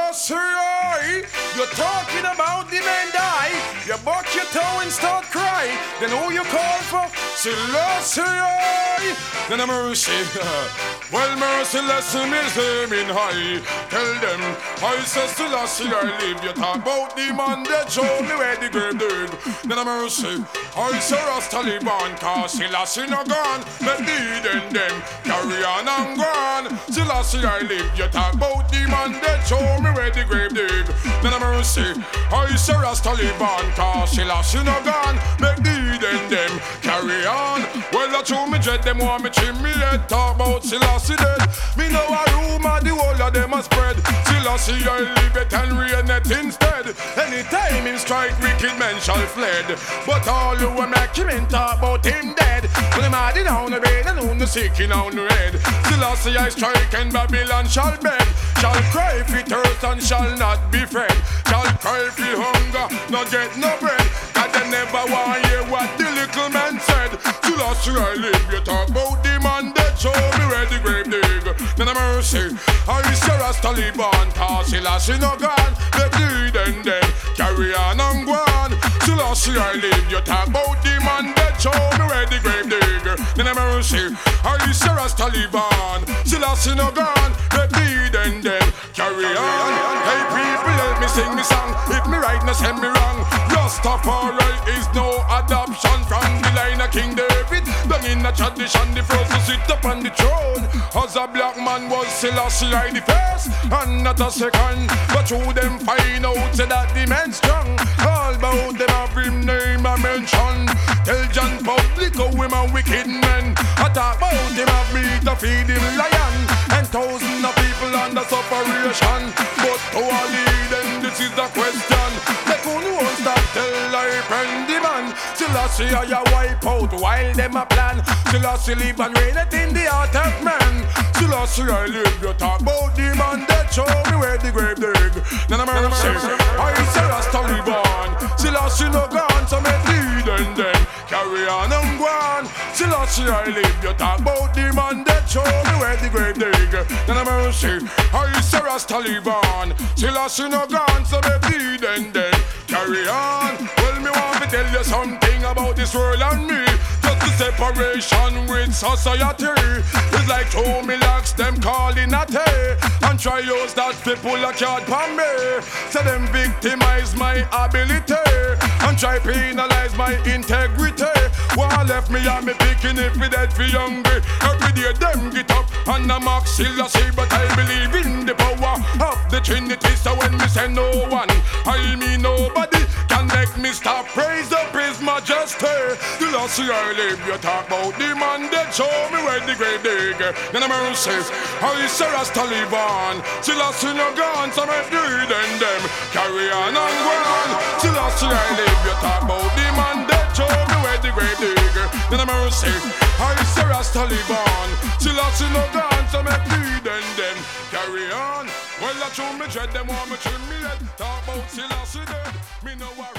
Selassie, you're talking about the men die. You buck your toe and start crying. Then who you call for? Selassie, then a mercy. Well, merciless is aiming high. Tell them, I say Selassie, I live. You talk about the man that show me where the grave dig. Then a mercy. I say Taliban, cause Selassie no gone. Let the and them carry on and go on. Selassie, I live. You talk about the man that show me where the grave dig. Then a mercy. I say Taliban, cause Selassie no gone. Make the and them carry on. Well, I show me dread them want me trim me head. Talk about Selassie dead. Me know a rumor the whole of them a spread. Selassie I live it and reign it instead. Anytime him strike wicked men shall fled. But all who will make him in talk about him dead. When him hiding on the bed and on the sick in on the red. Selassie I strike and Babylon shall beg. Shall cry if it hurts and shall not be fed. Shall cry if he hunger, not get no bread. And they never want to hear what the little man said. Selassie I live, you talk about the man that show me where the grave dig. Then a mercy, I say Taliban, cause Selassie no gone. They bleed and then carry on and go on. Selassie I live, you talk about the man that show me where the grave dig. Then a mercy, I say Taliban, Selassie no gone. They bleed and then carry on. Hey people, let me sing me song. If me right, no send me wrong. Rastafari is no adoption from the line of King David. Down in a tradition, the first to sit up on the throne. As a black man was Selassie I the first, and not a second. But through them find out say that the man strong. All about them have him name I mention. Tell John Public how him a wicked man. I talk about him have meat to feed him lion. And thousands of people under separation. But to all them this is the question. They won't stop till I friend the man. Selassie I wipe out while them a plan. Selassie live and reign it in the heart of man. Selassie I live, you talk about the man that show me where the grave dig. Then I'm a mercy, I say Taliban. Selassie no gone, so me lead and then carry on and go on. Selassie I live, you talk about the man that show me where the grave dig. Then I'm a mercy, I say Taliban. Selassie no gone, so me lead and then carry on. Well, me want to tell you something about this world and me. Just the separation with society. It's like 2 millions them calling a day. And try use that to pull a card from me. So them victimize my ability. And try penalize my integrity. What left me and me picking if me dead for hungry. Every day them get up and I'm Selassie. But I believe in the power of the Trinity. So when me say no one, I mean nobody can make me stop praise up his majesty. Selassie I live, you talk about the man that show me where the grave dig. Then I'm mercy, I say Taliban. Selassie no gone, so me do it and them carry on and go on. Selassie I live, you talk about the man that show me where the grave dig. Then I'm mercy, I say Taliban. Selassie no gone, so me do it and them carry on. Well, I show me dread, them want me trim me head. Talk about Selassie dead, me no worry.